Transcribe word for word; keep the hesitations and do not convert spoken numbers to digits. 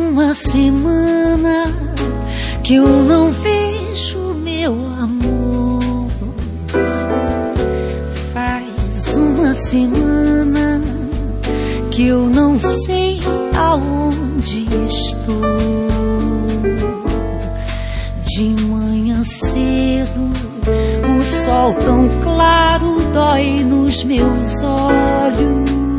uma semana que eu não vejo meu amor. Faz uma semana que eu não sei aonde estou. De manhã cedo, o sol tão claro dói nos meus olhos.